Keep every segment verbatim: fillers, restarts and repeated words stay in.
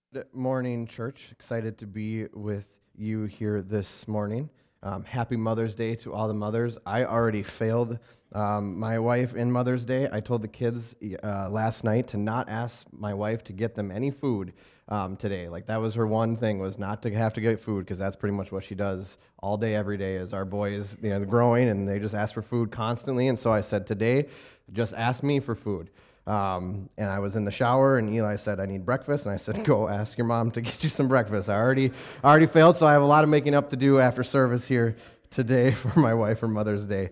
Good morning, church. Excited to be with you here this morning. Um, happy Mother's Day to all the mothers. I already failed um, my wife in Mother's Day. I told the kids uh, last night to not ask my wife to get them any food um, today. Like, that was her one thing, was not to have to get food, because that's pretty much what she does all day, every day. As our boys, you know, they're growing and they just ask for food constantly. And so I said, today, just ask me for food. Um, and I was in the shower, and Eli said, I need breakfast. And I said, go ask your mom to get you some breakfast. I already I already failed, so I have a lot of making up to do after service here today for my wife for Mother's Day.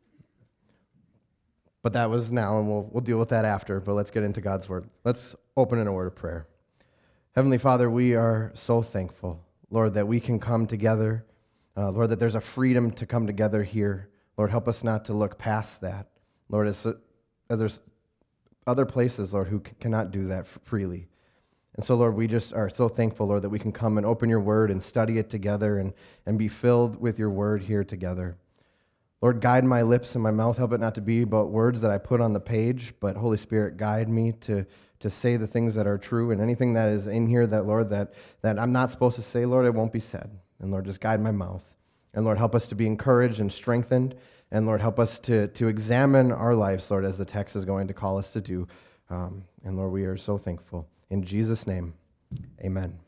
But that was now, and we'll, we'll deal with that after. But let's get into God's Word. Let's open in a word of prayer. Heavenly Father, we are so thankful, Lord, that we can come together. Uh, Lord, that there's a freedom to come together here. Lord, help us not to look past that. Lord, as, as there's other places, Lord, who cannot do that freely. And so, Lord, we just are so thankful, Lord, that we can come and open your word and study it together and, and be filled with your word here together. Lord, guide my lips and my mouth. Help it not to be but words that I put on the page, but Holy Spirit, guide me to, to say the things that are true, and anything that is in here that, Lord, that, that I'm not supposed to say, Lord, it won't be said. And Lord, just guide my mouth. And Lord, help us to be encouraged and strengthened. And Lord, help us to, to examine our lives, Lord, as the text is going to call us to do. Um, and Lord, we are so thankful. In Jesus' name, amen.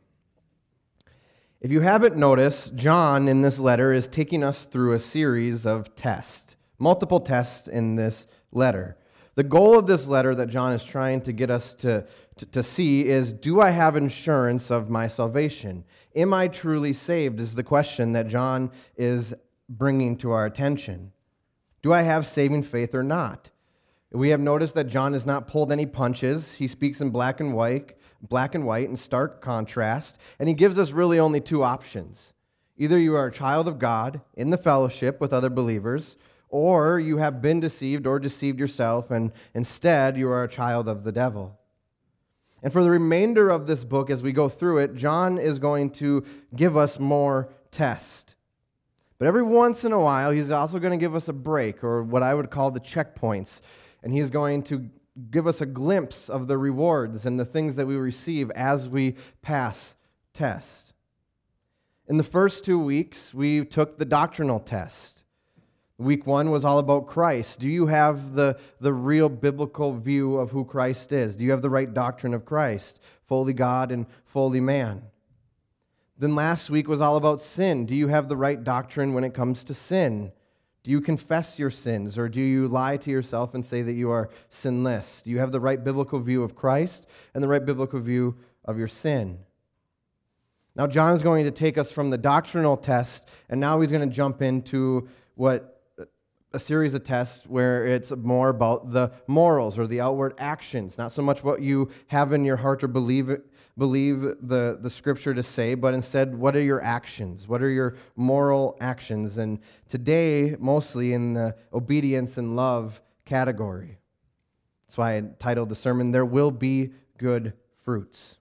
If you haven't noticed, John in this letter is taking us through a series of tests, multiple tests in this letter. The goal of this letter that John is trying to get us to, to, to see is, do I have insurance of my salvation? Am I truly saved, is the question that John is bringing to our attention. Do I have saving faith or not? We have noticed that John has not pulled any punches. He speaks in black and white, black and white in stark contrast, and he gives us really only two options. Either you are a child of God in the fellowship with other believers, or you have been deceived or deceived yourself, and instead you are a child of the devil. And for the remainder of this book, as we go through it, John is going to give us more tests. But every once in a while, he's also going to give us a break, or what I would call the checkpoints. And he's going to give us a glimpse of the rewards and the things that we receive as we pass tests. In the first two weeks, we took the doctrinal test. Week one was all about Christ. Do you have the, the real biblical view of who Christ is? Do you have the right doctrine of Christ, fully God and fully man? Then last week was all about sin. Do you have the right doctrine when it comes to sin? Do you confess your sins, or do you lie to yourself and say that you are sinless? Do you have the right biblical view of Christ and the right biblical view of your sin? Now, John is going to take us from the doctrinal test, and now he's going to jump into what a series of tests where it's more about the morals or the outward actions, not so much what you have in your heart or believe believe the, the scripture to say, but instead, what are your actions? What are your moral actions? And today, mostly in the obedience and love category. That's why I titled the sermon, There Will Be Good Fruits.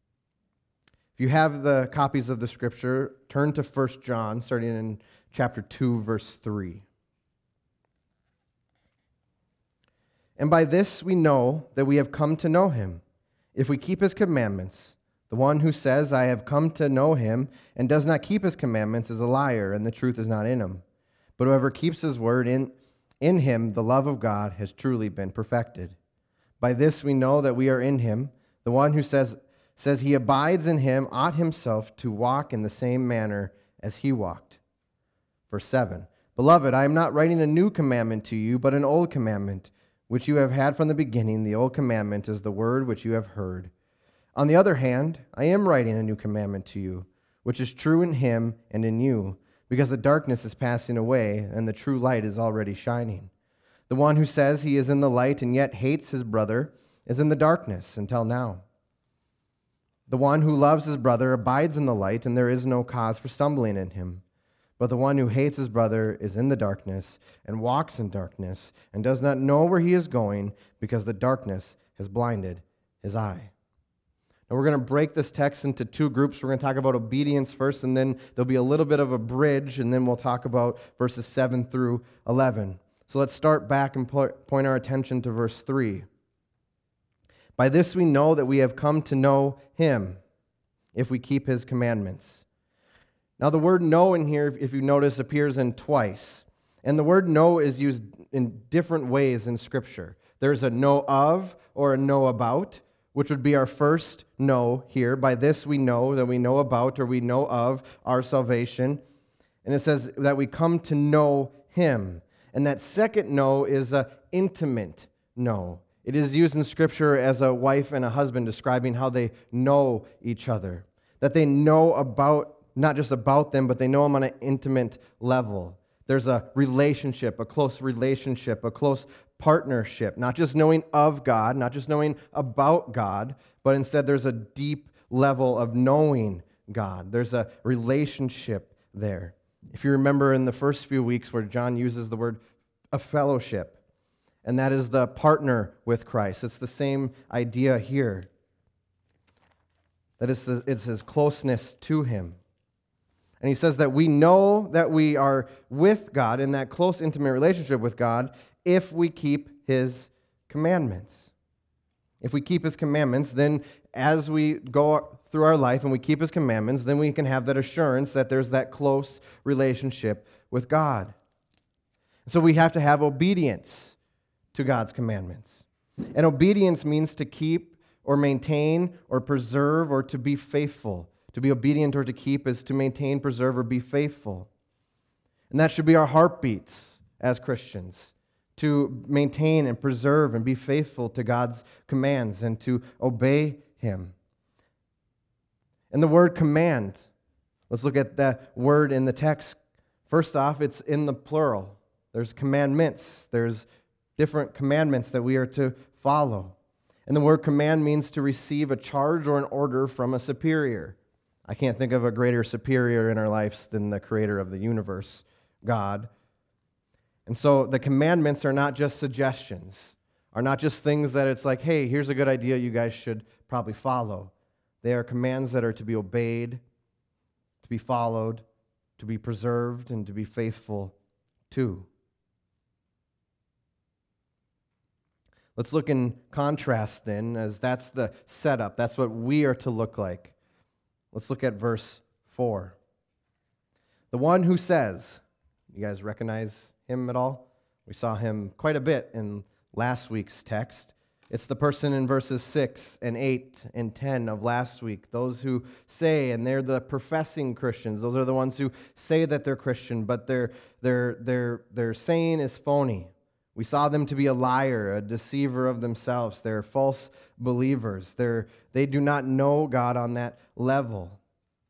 If you have the copies of the scripture, turn to First John, starting in chapter two, verse three. And by this we know that we have come to know him, if we keep his commandments. The one who says, I have come to know him, and does not keep his commandments is a liar, and the truth is not in him. But whoever keeps his word, in, in him the love of God has truly been perfected. By this we know that we are in him. The one who says, says he abides in him ought himself to walk in the same manner as he walked. Verse seven. Beloved, I am not writing a new commandment to you, but an old commandment, which you have had from the beginning. The old commandment is the word which you have heard. On the other hand, I am writing a new commandment to you, which is true in him and in you, because the darkness is passing away, and the true light is already shining. The one who says he is in the light and yet hates his brother is in the darkness until now. The one who loves his brother abides in the light, and there is no cause for stumbling in him. But the one who hates his brother is in the darkness and walks in darkness and does not know where he is going, because the darkness has blinded his eye. Now we're going to break this text into two groups. We're going to talk about obedience first, and then there'll be a little bit of a bridge, and then we'll talk about verses seven through eleven. So let's start back and point our attention to verse three. By this we know that we have come to know him. if we keep his commandments. Now, the word know in here, if you notice, appears in twice. And the word know is used in different ways in Scripture. There's a know of or a know about, which would be our first know here. By this we know that we know about or we know of our salvation. And it says that we come to know him. And that second know is an intimate know. It is used in Scripture as a wife and a husband describing how they know each other. That they know about, not just about them, but they know them on an intimate level. There's a relationship, a close relationship, a close partnership, not just knowing of God, not just knowing about God, but instead there's a deep level of knowing God. There's a relationship there. If you remember in the first few weeks where John uses the word a fellowship, and that is the partner with Christ. It's the same idea here. That it's, the, it's his closeness to him. And he says that we know that we are with God in that close, intimate relationship with God if we keep his commandments. If we keep his commandments, then as we go through our life and we keep his commandments, then we can have that assurance that there's that close relationship with God. So we have to have obedience to God's commandments. And obedience means to keep or maintain or preserve or to be faithful. To be obedient or to keep is to maintain, preserve, or be faithful. And that should be our heartbeats as Christians, to maintain and preserve and be faithful to God's commands and to obey him. And the word command, let's look at that word in the text. First off, it's in the plural. There's commandments. There's different commandments that we are to follow. And the word command means to receive a charge or an order from a superior. I can't think of a greater superior in our lives than the creator of the universe, God. And so the commandments are not just suggestions, are not just things that it's like, hey, here's a good idea you guys should probably follow. They are commands that are to be obeyed, to be followed, to be preserved, and to be faithful to. Let's look in contrast then, as that's the setup. That's what we are to look like. Let's look at verse four. The one who says, you guys recognize him at all? We saw him quite a bit in last week's text. It's the person in verses six and eight and ten of last week. Those who say, and they're the professing Christians. Those are the ones who say that they're Christian, but their their their their saying is phony. We saw them to be a liar, a deceiver of themselves. They're false believers. They're, they do not know God on that level.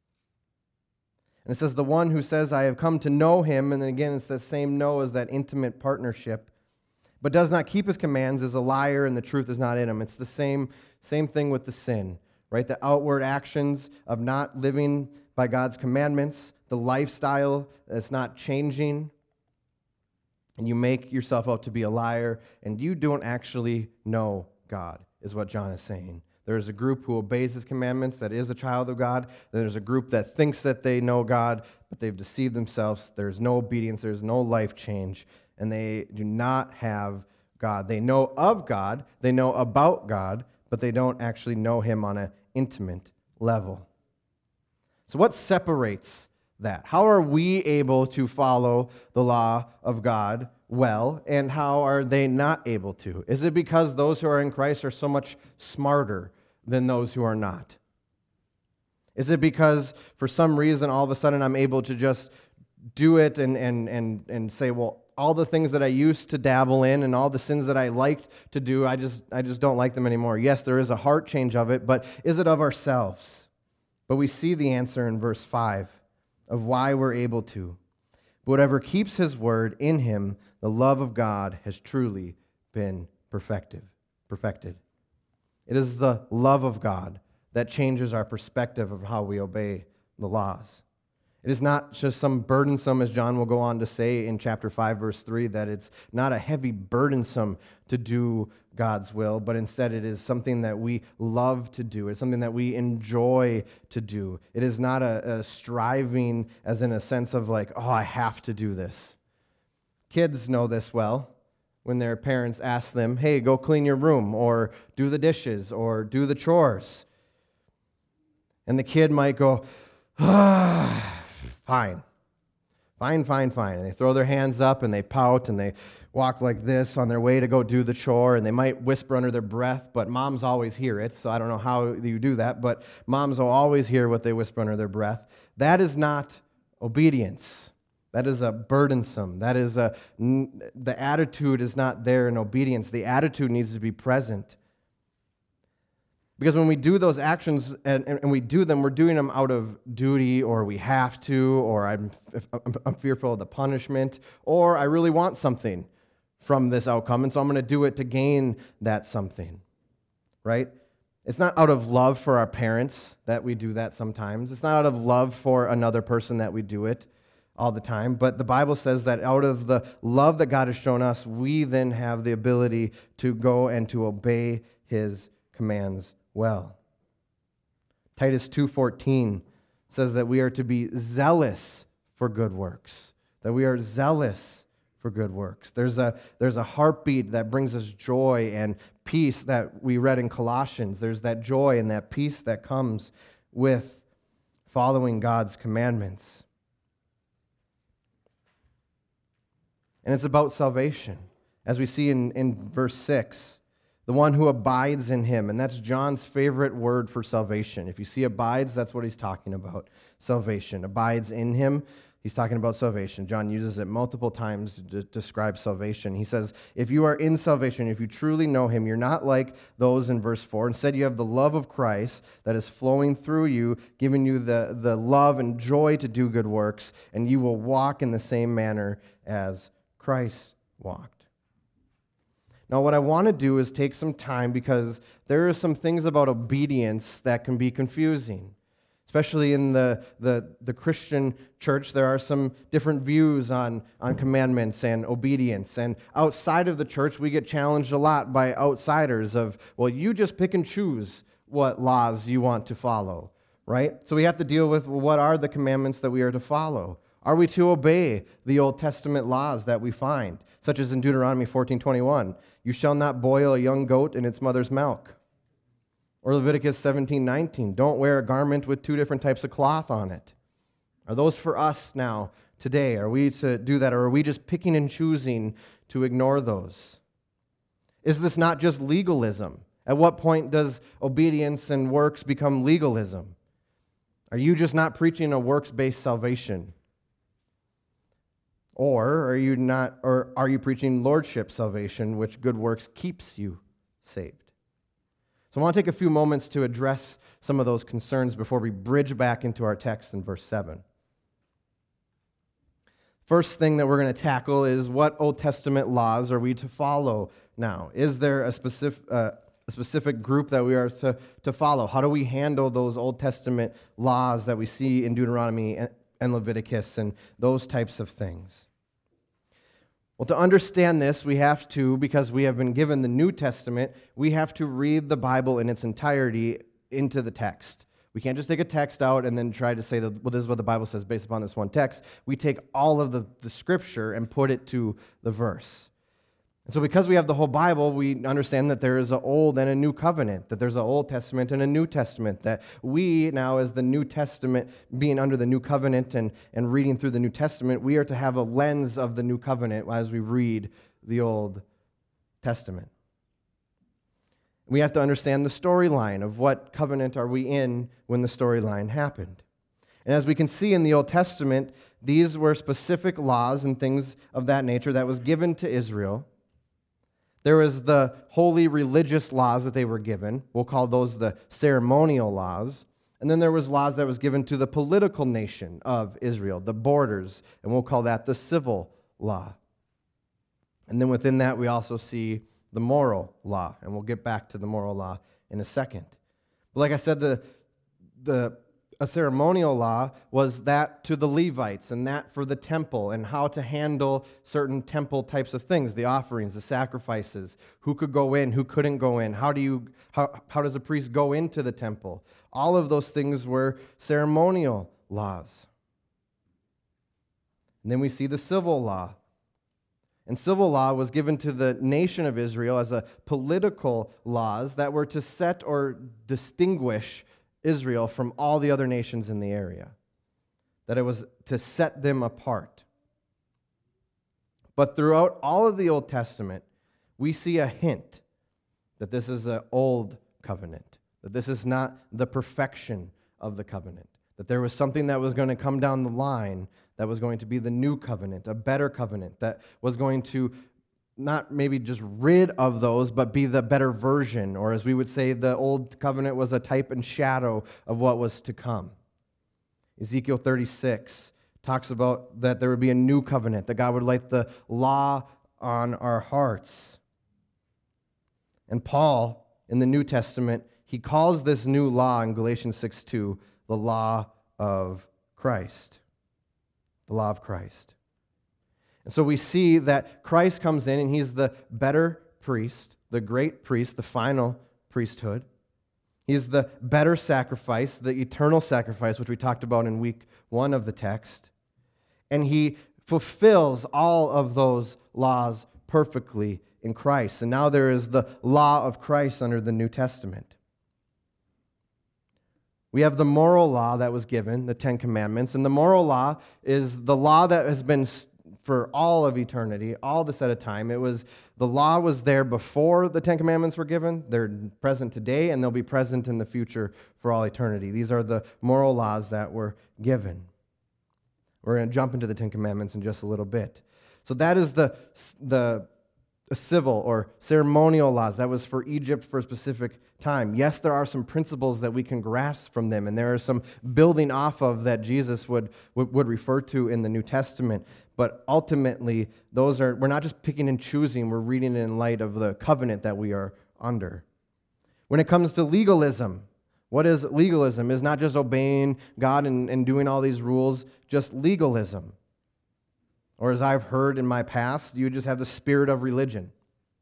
And it says, the one who says, I have come to know him, and then again, it's the same know as that intimate partnership, but does not keep his commands is a liar, and the truth is not in him. It's the same, same thing with the sin, right? The outward actions of not living by God's commandments, the lifestyle that's not changing, and you make yourself out to be a liar, and you don't actually know God, is what John is saying. There is a group who obeys his commandments, that is a child of God. Then there's a group that thinks that they know God, but they've deceived themselves. There's no obedience, there's no life change, and they do not have God. They know of God, they know about God, but they don't actually know him on an intimate level. So what separates that? How are we able to follow the law of God well, and how are they not able to? Is it because those who are in Christ are so much smarter than those who are not? Is it because for some reason all of a sudden I'm able to just do it and and and and say, well, all the things that I used to dabble in and all the sins that I liked to do, I just I just don't like them anymore? Yes, there is a heart change of it, but is it of ourselves? But we see the answer in verse five. Of why we're able to. But whatever keeps his word in him, the love of God has truly been perfected. Perfected. It is the love of God that changes our perspective of how we obey the laws. It is not just some burdensome, as John will go on to say in chapter five, verse three, that it's not a heavy burdensome to do God's will, but instead it is something that we love to do. It's something that we enjoy to do. It is not a, a striving as in a sense of like, oh, I have to do this. Kids know this well when their parents ask them, hey, go clean your room, or do the dishes, or do the chores. And the kid might go, ah, fine, fine, fine, fine. And they throw their hands up and they pout and they walk like this on their way to go do the chore, and they might whisper under their breath, but moms always hear it, so I don't know how you do that, but moms will always hear what they whisper under their breath. That is not obedience. That is a burdensome. That is a, the attitude is not there in obedience. The attitude needs to be present. Because when we do those actions and, and we do them, we're doing them out of duty, or we have to, or I'm, I'm fearful of the punishment, or I really want something from this outcome, and so I'm going to do it to gain that something, right? It's not out of love for our parents that we do that sometimes. It's not out of love for another person that we do it all the time, but the Bible says that out of the love that God has shown us, we then have the ability to go and to obey His commands well. Titus two fourteen says that we are to be zealous for good works, that we are zealous for good works. There's a, there's a heartbeat that brings us joy and peace that we read in Colossians. There's that joy and that peace that comes with following God's commandments. And it's about salvation, as we see in, in verse six. The one who abides in Him, and that's John's favorite word for salvation. If you see abides, that's what he's talking about, salvation. Abides in Him, he's talking about salvation. John uses it multiple times to de- describe salvation. He says, if you are in salvation, if you truly know Him, you're not like those in verse four. Instead, you have the love of Christ that is flowing through you, giving you the, the love and joy to do good works, and you will walk in the same manner as Christ walked. Now, what I want to do is take some time, because there are some things about obedience that can be confusing. Especially in the, the, the Christian church, there are some different views on, on commandments and obedience. And outside of the church, we get challenged a lot by outsiders of, well, you just pick and choose what laws you want to follow, right? So we have to deal with, well, what are the commandments that we are to follow? Are we to obey the Old Testament laws that we find, such as in Deuteronomy fourteen twenty-one? You shall not boil a young goat in its mother's milk. Or Leviticus seventeen nineteen, don't wear a garment with two different types of cloth on it. Are those for us now, today? Are we to do that, or are we just picking and choosing to ignore those? Is this not just legalism? At what point does obedience and works become legalism? Are you just not preaching a works-based salvation? Or are you not, or are you preaching lordship salvation, which good works keeps you saved? So I want to take a few moments to address some of those concerns before we bridge back into our text in verse seven. First thing that we're going to tackle is, what Old Testament laws are we to follow now? Is there a specific, uh, a specific group that we are to, to follow? How do we handle those Old Testament laws that we see in Deuteronomy and, and Leviticus and those types of things? Well, to understand this, we have to, because we have been given the New Testament, we have to read the Bible in its entirety into the text. We can't just take a text out and then try to say, that, well, this is what the Bible says based upon this one text. We take all of the, the Scripture and put it to the verse. And so because we have the whole Bible, we understand that there is an Old and a New Covenant, that there's an Old Testament and a New Testament, that we now, as the New Testament, being under the New Covenant and, and reading through the New Testament, we are to have a lens of the New Covenant as we read the Old Testament. We have to understand the storyline of what covenant are we in when the storyline happened. And as we can see in the Old Testament, these were specific laws and things of that nature that was given to Israel. There was the holy religious laws that they were given. We'll call those the ceremonial laws. And then there was laws that was given to the political nation of Israel, the borders, and we'll call that the civil law. And then within that, we also see the moral law, and we'll get back to the moral law in a second. But like I said, the the a ceremonial law was that to the Levites, and that for the temple, and how to handle certain temple types of things, the offerings, the sacrifices, who could go in, who couldn't go in, how do you how, how does a priest go into the temple? All of those things were ceremonial laws. And then we see the civil law. And civil law was given to the nation of Israel as a political laws that were to set or distinguish Israel from all the other nations in the area, that it was to set them apart. But throughout all of the Old Testament, we see a hint that this is an old covenant, that this is not the perfection of the covenant, that there was something that was going to come down the line that was going to be the new covenant, a better covenant, that was going to not maybe just rid of those, but be the better version, or as we would say, the old covenant was a type and shadow of what was to come. Ezekiel thirty-six talks about that there would be a new covenant, that God would light the law on our hearts. And Paul, in the New Testament, he calls this new law in Galatians six two the law of Christ. The law of Christ. And so we see that Christ comes in and he's the better priest, the great priest, the final priesthood. He's the better sacrifice, the eternal sacrifice, which we talked about in week one of the text. And he fulfills all of those laws perfectly in Christ. And now there is the law of Christ under the New Testament. We have the moral law that was given, the Ten Commandments, and the moral law is the law that has been for all of eternity, all this at a time. It was, the law was there before the Ten Commandments were given. They're present today, and they'll be present in the future for all eternity. These are the moral laws that were given. We're going to jump into the Ten Commandments in just a little bit. So that is the, the civil or ceremonial laws. That was for Egypt for a specific time. Yes, there are some principles that we can grasp from them, and there are some building off of that Jesus would, would, would refer to in the New Testament. But ultimately, those are, we're not just picking and choosing, we're reading it in light of the covenant that we are under. When it comes to legalism, what is legalism? Is not just obeying God and, and doing all these rules, just legalism. Or as I've heard in my past, you just have the spirit of religion.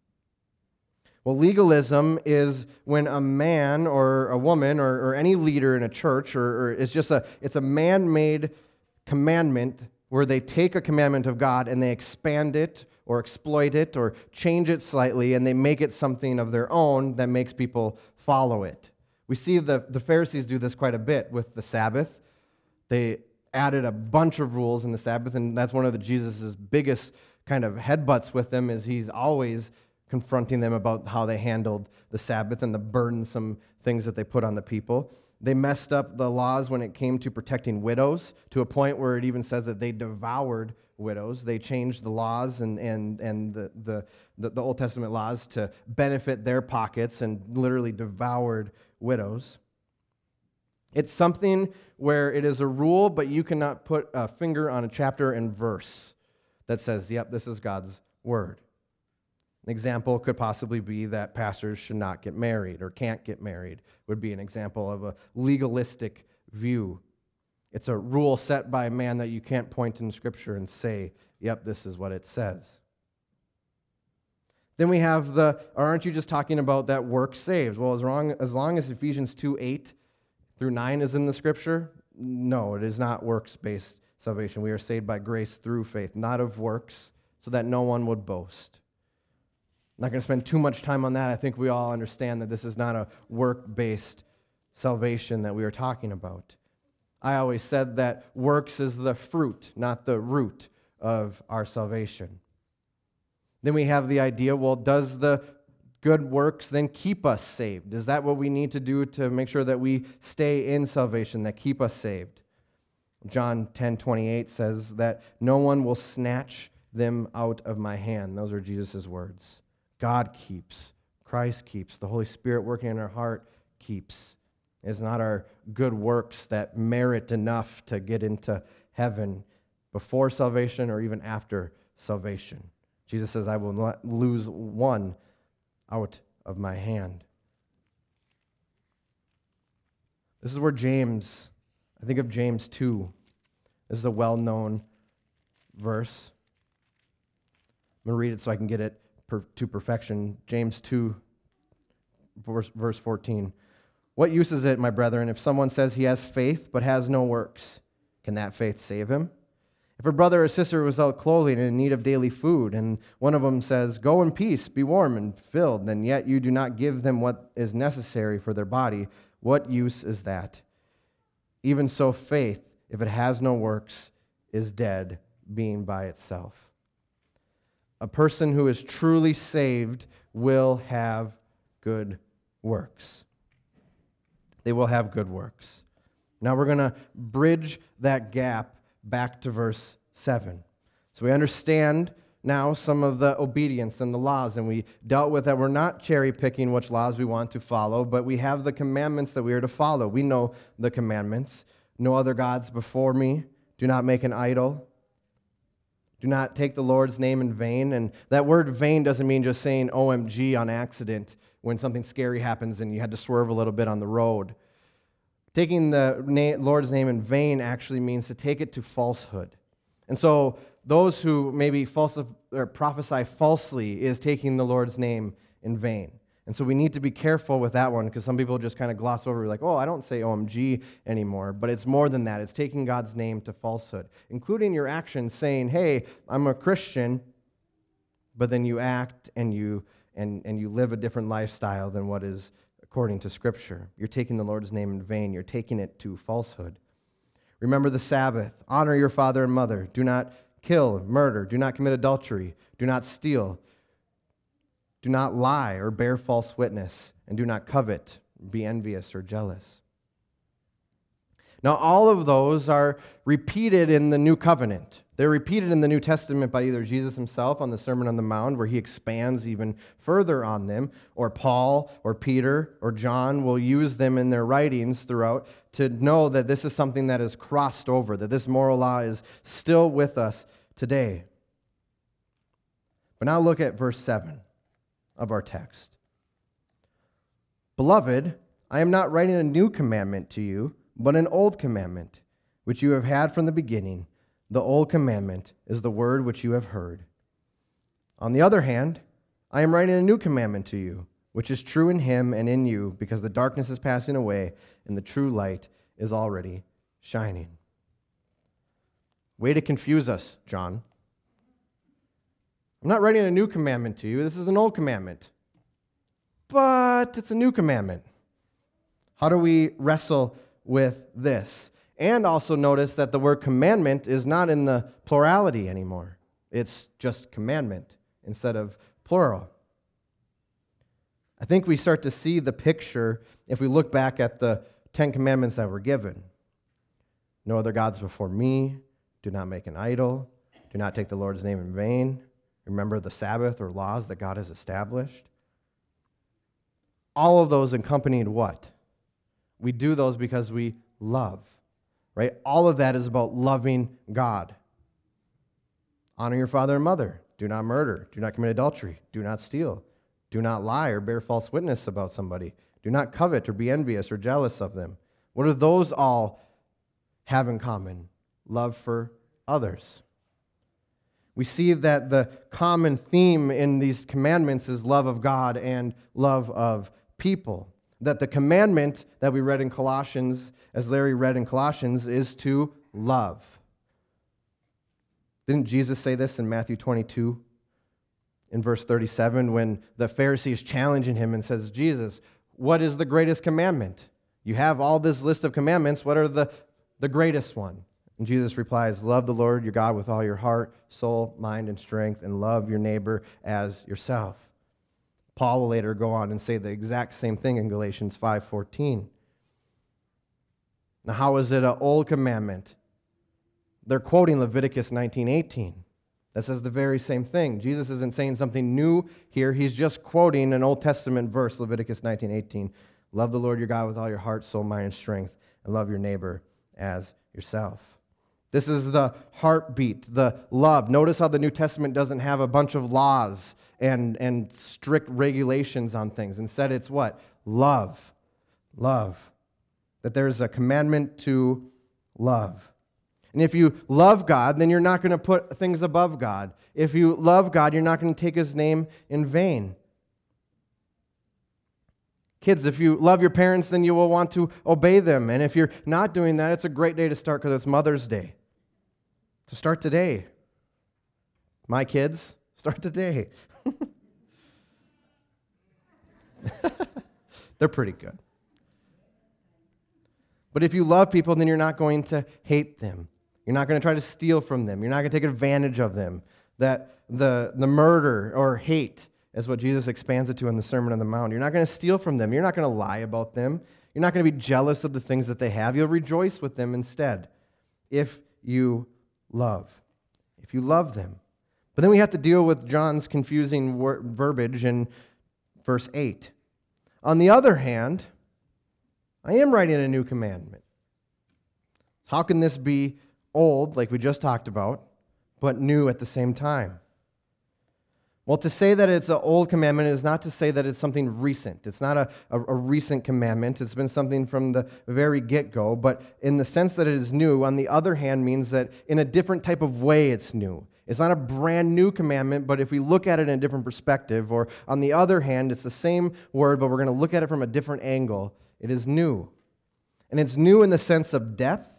Well, legalism is when a man or a woman or, or any leader in a church, or, or it's just a, it's a man-made commandment where they take a commandment of God and they expand it or exploit it or change it slightly and they make it something of their own that makes people follow it. We see the, the Pharisees do this quite a bit with the Sabbath. They added a bunch of rules in the Sabbath, and that's one of the Jesus' biggest kind of headbutts with them, is he's always confronting them about how they handled the Sabbath and the burdensome things that they put on the people. They messed up the laws when it came to protecting widows, to a point where it even says that they devoured widows. They changed the laws and and and the the, the, the Old Testament laws to benefit their pockets and literally devoured widows. It's something where it is a rule, but you cannot put a finger on a chapter and verse that says, yep, this is God's word. An example could possibly be that pastors should not get married or can't get married, would be an example of a legalistic view. It's a rule set by a man that you can't point in Scripture and say, yep, this is what it says. Then we have the, or aren't you just talking about that work saves? Well, as long, as long as Ephesians two eight through nine is in the Scripture, no, it is not works-based salvation. We are saved by grace through faith, not of works, so that no one would boast. I'm not going to spend too much time on that. I think we all understand that this is not a work-based salvation that we are talking about. I always said that works is the fruit, not the root of our salvation. Then we have the idea, well, does the good works then keep us saved? Is that what we need to do to make sure that we stay in salvation, that keep us saved? John ten twenty-eight says that no one will snatch them out of my hand. Those are Jesus' words. God keeps, Christ keeps, the Holy Spirit working in our heart keeps. It's not our good works that merit enough to get into heaven before salvation or even after salvation. Jesus says, I will not lose one out of my hand. This is where James, I think of James two. This is a well-known verse. I'm going to read it so I can get it per, to perfection. James two, verse, verse fourteen. What use is it, my brethren, if someone says he has faith but has no works? Can that faith save him? If a brother or sister is without clothing and in need of daily food, and one of them says, go in peace, be warm and filled, then yet you do not give them what is necessary for their body, What use is that? Even so, faith, if it has no works, is dead, being by itself. A person who is truly saved will have good works. They will have good works. Now we're going to bridge that gap back to verse seven. So we understand now some of the obedience and the laws, and we dealt with that we're not cherry-picking which laws we want to follow, but we have the commandments that we are to follow. We know the commandments. No other gods before me. Do not make an idol. Do not take the Lord's name in vain. And that word vain doesn't mean just saying O M G on accident when something scary happens and you had to swerve a little bit on the road. Taking the na- Lord's name in vain actually means to take it to falsehood. And so those who maybe false or prophesy falsely is taking the Lord's name in vain. And so we need to be careful with that one because some people just kind of gloss over like, oh, I don't say O M G anymore. But it's more than that. It's taking God's name to falsehood, including your actions saying, hey, I'm a Christian, but then you act and you and, and you live a different lifestyle than what is according to Scripture. You're taking the Lord's name in vain. You're taking it to falsehood. Remember the Sabbath. Honor your father and mother. Do not kill, murder. Do not commit adultery. Do not steal. Do not lie or bear false witness. And do not covet, be envious or jealous. Now, all of those are repeated in the New Covenant. They're repeated in the New Testament by either Jesus himself on the Sermon on the Mount, where he expands even further on them, or Paul or Peter or John will use them in their writings throughout to know that this is something that is crossed over, that this moral law is still with us today. But now look at verse seven of our text. Beloved, I am not writing a new commandment to you, but an old commandment, which you have had from the beginning. The old commandment is the word which you have heard. On the other hand, I am writing a new commandment to you, which is true in him and in you, because the darkness is passing away and the true light is already shining. Way to confuse us, John. I'm not writing a new commandment to you. This is an old commandment. But it's a new commandment. How do we wrestle with this? And also notice that the word commandment is not in the plurality anymore. It's just commandment instead of plural. I think we start to see the picture if we look back at the Ten Commandments that were given. No other gods before me. Do not make an idol. Do not take the Lord's name in vain. Remember the Sabbath or laws that God has established. All of those accompanied what? We do those because we love. Right? All of that is about loving God. Honor your father and mother. Do not murder. Do not commit adultery. Do not steal. Do not lie or bear false witness about somebody. Do not covet or be envious or jealous of them. What do those all have in common? Love for others. We see that the common theme in these commandments is love of God and love of people. That the commandment that we read in Colossians, as Larry read in Colossians, is to love. Didn't Jesus say this in Matthew twenty-two, in verse thirty-seven, when the Pharisee is challenging him and says, Jesus, what is the greatest commandment? You have all this list of commandments. What are the, the greatest one? And Jesus replies, love the Lord your God with all your heart, soul, mind, and strength, and love your neighbor as yourself. Paul will later go on and say the exact same thing in Galatians five fourteen. Now, how is it an old commandment? They're quoting Leviticus nineteen eighteen. That says the very same thing. Jesus isn't saying something new here. He's just quoting an Old Testament verse, Leviticus nineteen eighteen. Love the Lord your God with all your heart, soul, mind, and strength, and love your neighbor as yourself. This is the heartbeat, the love. Notice how the New Testament doesn't have a bunch of laws and, and strict regulations on things. Instead, it's what? Love. Love. That there's a commandment to love. And if you love God, then you're not going to put things above God. If you love God, you're not going to take His name in vain. Kids, if you love your parents, then you will want to obey them. And if you're not doing that, it's a great day to start because it's Mother's Day. So start today. My kids, start today. They're pretty good. But if you love people, then you're not going to hate them. You're not going to try to steal from them. You're not going to take advantage of them. That the, the murder or hate is what Jesus expands it to in the Sermon on the Mount. You're not going to steal from them. You're not going to lie about them. You're not going to be jealous of the things that they have. You'll rejoice with them instead if you love. If you love them. But then we have to deal with John's confusing wor- verbiage in verse eight. On the other hand, I am writing a new commandment. How can this be old, like we just talked about, but new at the same time? Well, to say that it's an old commandment is not to say that it's something recent. It's not a, a, a recent commandment. It's been something from the very get-go, but in the sense that it is new, on the other hand, means that in a different type of way it's new. It's not a brand new commandment, but if we look at it in a different perspective, or on the other hand, it's the same word, but we're going to look at it from a different angle, it is new. And it's new in the sense of depth,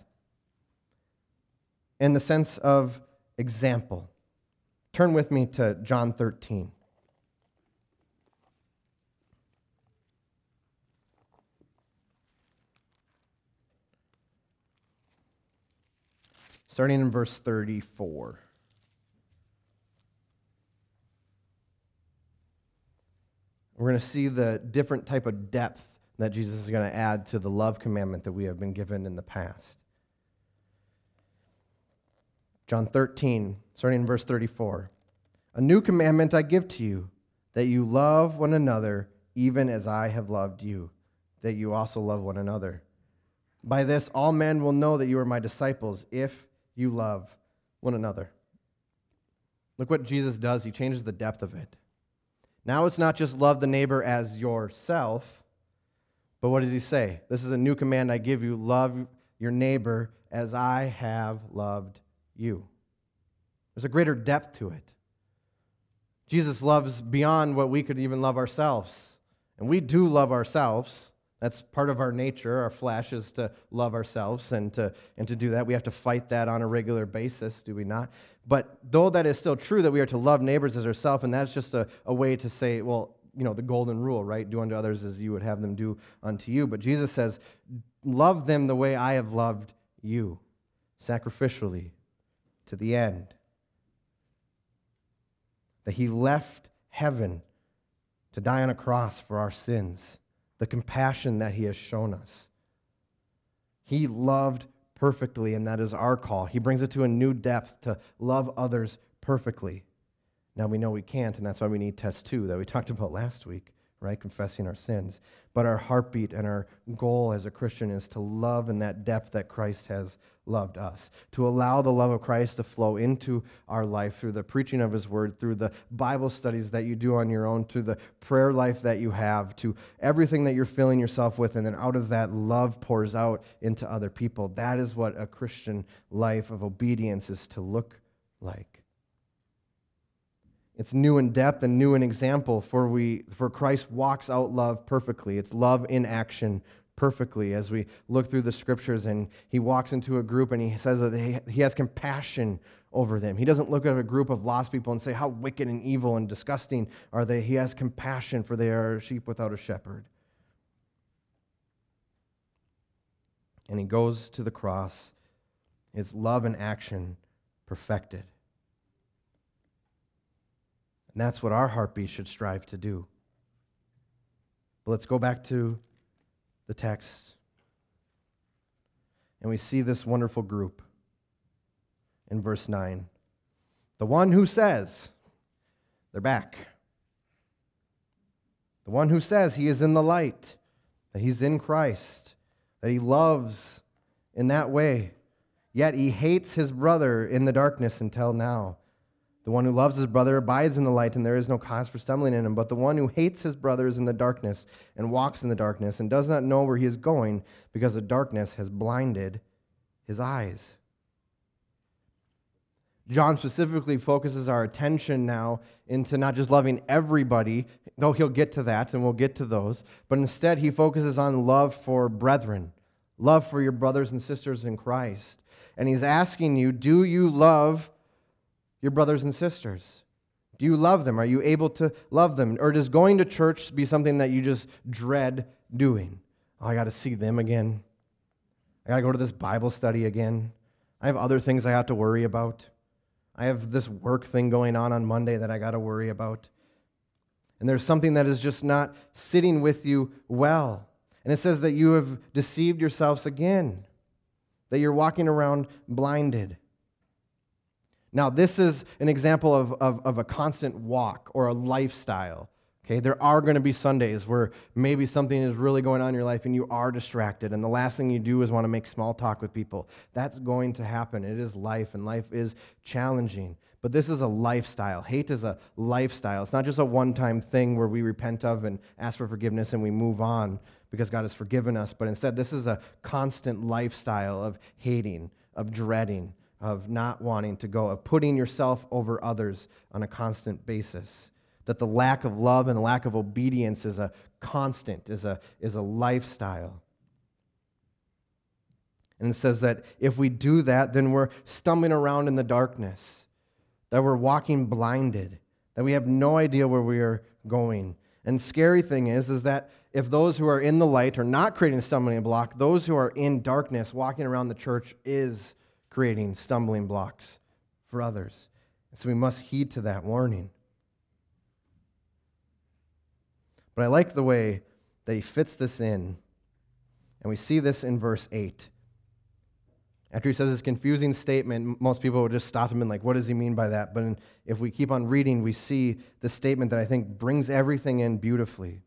in the sense of example. Turn with me to John thirteen. Starting in verse thirty-four. We're going to see the different type of depth that Jesus is going to add to the love commandment that we have been given in the past. John thirteen, starting in verse thirty-four. A new commandment I give to you, that you love one another even as I have loved you, that you also love one another. By this all men will know that you are my disciples, if you love one another. Look what Jesus does. He changes the depth of it. Now it's not just love the neighbor as yourself, but what does he say? This is a new command I give you, love your neighbor as I have loved you. There's a greater depth to it. Jesus loves beyond what we could even love ourselves. And we do love ourselves. That's part of our nature. Our flesh is to love ourselves, and to, and to do that, we have to fight that on a regular basis, do we not? But though that is still true that we are to love neighbors as ourselves, and that's just a, a way to say, well, you know, the golden rule, right? Do unto others as you would have them do unto you. But Jesus says, love them the way I have loved you, sacrificially, to the end. That he left heaven to die on a cross for our sins. The compassion that he has shown us. He loved perfectly, and that is our call. He brings it to a new depth to love others perfectly. Now we know we can't, and that's why we need test two that we talked about last week, right? Confessing our sins. But our heartbeat and our goal as a Christian is to love in that depth that Christ has loved us. To allow the love of Christ to flow into our life through the preaching of his word, through the Bible studies that you do on your own, through the prayer life that you have, to everything that you're filling yourself with, and then out of that, love pours out into other people. That is what a Christian life of obedience is to look like. It's new in depth and new in example, for we for Christ walks out love perfectly. It's love in action perfectly as we look through the scriptures, and he walks into a group and he says that he, he has compassion over them. He doesn't look at a group of lost people and say, how wicked and evil and disgusting are they? He has compassion, for they are sheep without a shepherd. And he goes to the cross, his love in action perfected. And that's what our heartbeat should strive to do. But let's go back to the text. And we see this wonderful group in verse nine. The one who says, they're back. The one who says he is in the light, that he's in Christ, that he loves in that way, yet he hates his brother in the darkness until now. The one who loves his brother abides in the light, and there is no cause for stumbling in him. But the one who hates his brother is in the darkness and walks in the darkness and does not know where he is going, because the darkness has blinded his eyes. John specifically focuses our attention now into not just loving everybody, though he'll get to that, and we'll get to those, but instead he focuses on love for brethren, love for your brothers and sisters in Christ. And he's asking you, do you love your brothers and sisters? Do you love them? Are you able to love them? Or does going to church be something that you just dread doing? Oh, I got to see them again. I got to go to this Bible study again. I have other things I have to worry about. I have this work thing going on on Monday that I got to worry about. And there's something that is just not sitting with you well. And it says that you have deceived yourselves again, that you're walking around blinded. Now, this is an example of, of, of a constant walk or a lifestyle. Okay, there are going to be Sundays where maybe something is really going on in your life and you are distracted, and the last thing you do is want to make small talk with people. That's going to happen. It is life, and life is challenging. But this is a lifestyle. Hate is a lifestyle. It's not just a one-time thing where we repent of and ask for forgiveness and we move on because God has forgiven us. But instead, this is a constant lifestyle of hating, of dreading, of not wanting to go, of putting yourself over others on a constant basis. That the lack of love and the lack of obedience is a constant, is a, is a lifestyle. And it says that if we do that, then we're stumbling around in the darkness, that we're walking blinded, that we have no idea where we are going. And the scary thing is, is that if those who are in the light are not creating a stumbling block, those who are in darkness walking around the church is creating stumbling blocks for others. And so we must heed to that warning. But I like the way that he fits this in, and we see this in verse eight. After he says this confusing statement, most people would just stop him and like, what does he mean by that? But in, if we keep on reading, we see the statement that I think brings everything in beautifully.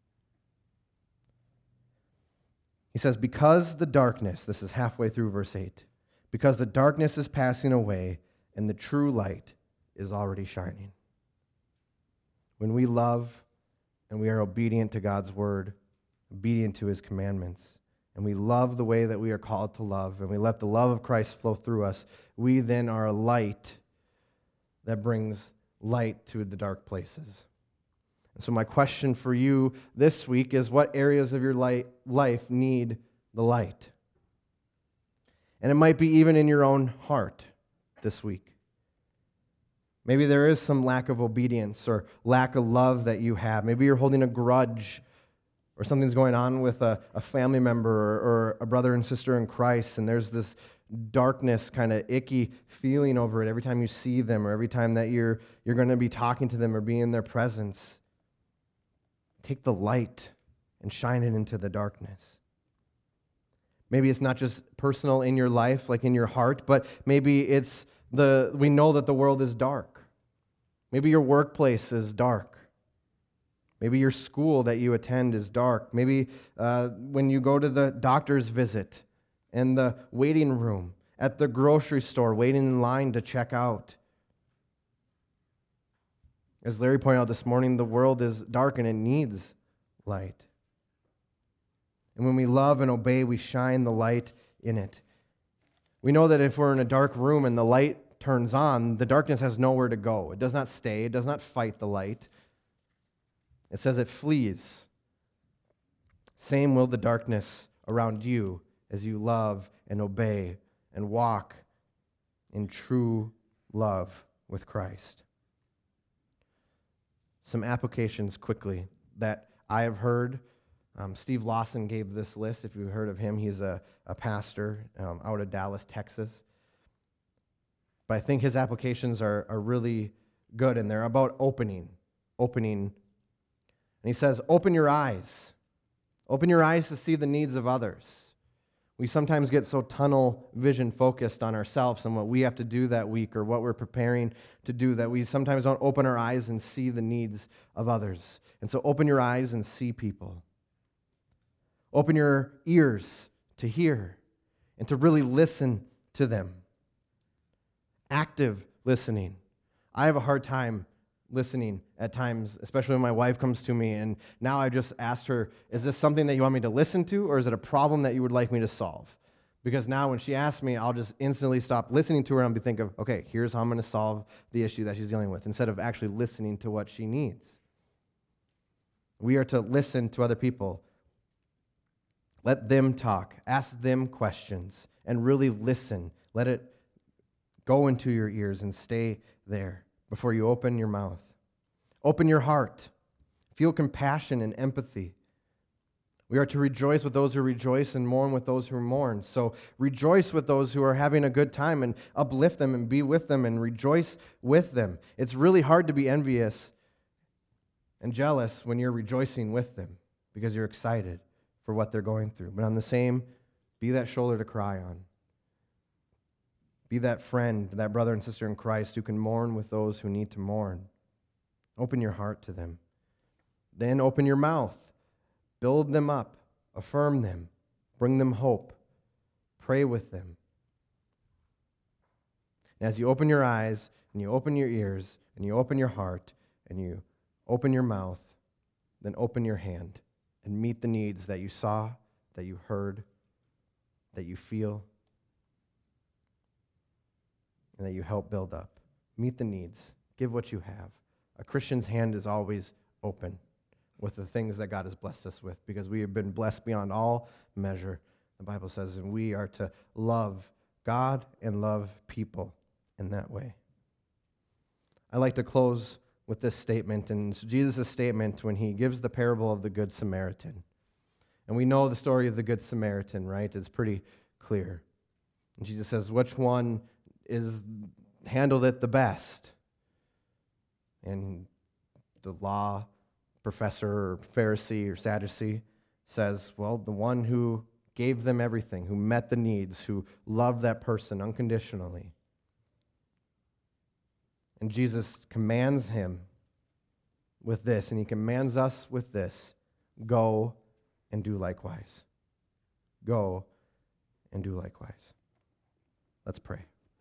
He says, because the darkness, this is halfway through verse eight, because the darkness is passing away and the true light is already shining. When we love and we are obedient to God's word, obedient to his commandments, and we love the way that we are called to love, and we let the love of Christ flow through us, we then are a light that brings light to the dark places. And so my question for you this week is, what areas of your light, life need the light? And it might be even in your own heart this week. Maybe there is some lack of obedience or lack of love that you have. Maybe you're holding a grudge, or something's going on with a, a family member or, or a brother and sister in Christ, and there's this darkness, kind of icky feeling over it every time you see them or every time that you're, you're going to be talking to them or be in their presence. Take the light and shine it into the darkness. Maybe it's not just personal in your life, like in your heart, but maybe it's the we know that the world is dark. Maybe your workplace is dark. Maybe your school that you attend is dark. Maybe uh, when you go to the doctor's visit, in the waiting room, at the grocery store, waiting in line to check out. As Larry pointed out this morning, the world is dark and it needs light. And when we love and obey, we shine the light in it. We know that if we're in a dark room and the light turns on, the darkness has nowhere to go. It does not stay. It does not fight the light. It says it flees. Same will the darkness around you as you love and obey and walk in true love with Christ. Some applications quickly that I have heard. Um, Steve Lawson gave this list. If you've heard of him, he's a, a pastor um, out of Dallas, Texas. But I think his applications are, are really good, and they're about opening. Opening. And he says, open your eyes. Open your eyes to see the needs of others. We sometimes get so tunnel vision focused on ourselves and what we have to do that week or what we're preparing to do that we sometimes don't open our eyes and see the needs of others. And so open your eyes and see people. Open your ears to hear and to really listen to them. Active listening. I have a hard time listening at times, especially when my wife comes to me, and now I just asked her, is this something that you want me to listen to, or is it a problem that you would like me to solve? Because now when she asks me, I'll just instantly stop listening to her and be thinking, okay, here's how I'm going to solve the issue that she's dealing with, instead of actually listening to what she needs. We are to listen to other people. Let them talk. Ask them questions, and really listen. Let it go into your ears and stay there before you open your mouth. Open your heart. Feel compassion and empathy. We are to rejoice with those who rejoice and mourn with those who mourn. So rejoice with those who are having a good time and uplift them and be with them and rejoice with them. It's really hard to be envious and jealous when you're rejoicing with them because you're excited for what they're going through. But on the same, be that shoulder to cry on. Be that friend, that brother and sister in Christ who can mourn with those who need to mourn. Open your heart to them. Then open your mouth. Build them up, affirm them, bring them hope, pray with them. And as you open your eyes, and you open your ears, and you open your heart, and you open your mouth, then open your hand and meet the needs that you saw, that you heard, that you feel, and that you help build up. Meet the needs. Give what you have. A Christian's hand is always open with the things that God has blessed us with, because we have been blessed beyond all measure, the Bible says, and we are to love God and love people in that way. I like to close with this statement, and it's Jesus' statement when he gives the parable of the Good Samaritan. And we know the story of the Good Samaritan, right? It's pretty clear. And Jesus says, which one is handled it the best? And the law professor or Pharisee or Sadducee says, well, the one who gave them everything, who met the needs, who loved that person unconditionally. And Jesus commands him with this, and he commands us with this: go and do likewise. Go and do likewise. Let's pray.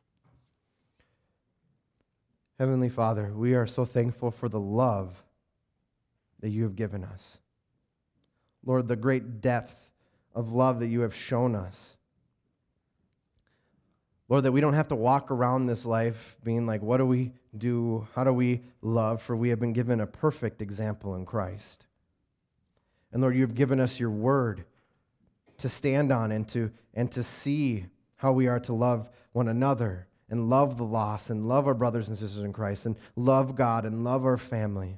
Heavenly Father, we are so thankful for the love that you have given us. Lord, the great depth of love that you have shown us. Lord, that we don't have to walk around this life being like, what do we do? How do we love? For we have been given a perfect example in Christ. And Lord, you have given us your word to stand on and to, and to see how we are to love one another and love the lost and love our brothers and sisters in Christ and love God and love our family.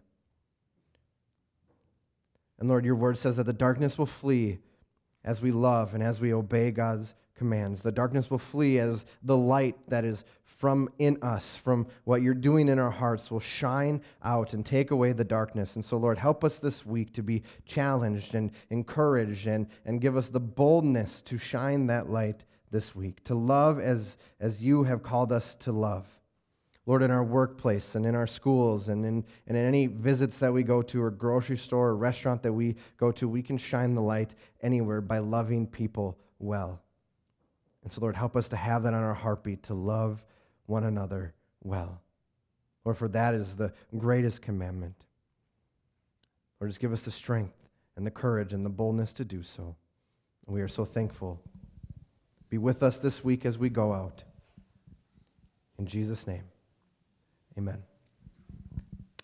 And Lord, your word says that the darkness will flee as we love and as we obey God's commands. The darkness will flee as the light that is from in us, from what you're doing in our hearts, will shine out and take away the darkness. And so, Lord, help us this week to be challenged and encouraged and, and give us the boldness to shine that light this week, to love as, as you have called us to love. Lord, in our workplace and in our schools and in, and in any visits that we go to or grocery store or restaurant that we go to, we can shine the light anywhere by loving people well. And so, Lord, help us to have that on our heartbeat, to love one another well. Lord, for that is the greatest commandment. Lord, just give us the strength and the courage and the boldness to do so. And we are so thankful. Be with us this week as we go out. In Jesus' name. Amen.